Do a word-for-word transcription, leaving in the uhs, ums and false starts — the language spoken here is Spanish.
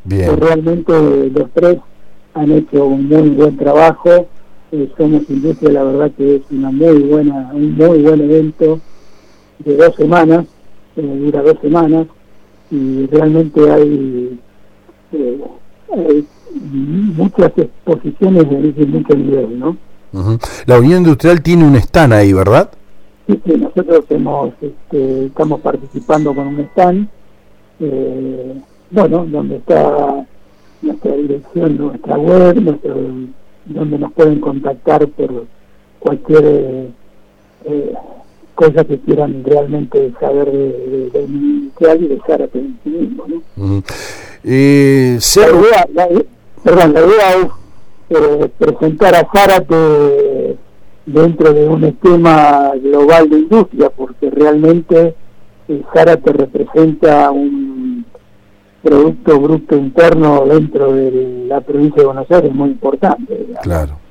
Bien. Que realmente los tres han hecho un muy buen trabajo. Eh, Somos Industria, la verdad que es una muy buena, un muy buen evento de dos semanas, eh, dura dos semanas, y realmente hay, eh, hay muchas exposiciones de, de mucho nivel, ¿no? Uh-huh. La Unión Industrial tiene un stand ahí, ¿verdad? Sí, sí, nosotros hemos, este, estamos participando con un stand, eh, bueno, donde está nuestra dirección, nuestra web, nuestro, donde nos pueden contactar por cualquier eh, eh, cosa que quieran realmente saber de, de, de industrial y de Zárate en sí mismo, ¿no? Uh-huh. eh, la idea, la, perdón, la idea es eh, presentar a Zárate dentro de un esquema global de industria, porque realmente eh, Zárate representa un Producto Bruto Interno dentro de la provincia de Buenos Aires muy importante, digamos. Claro.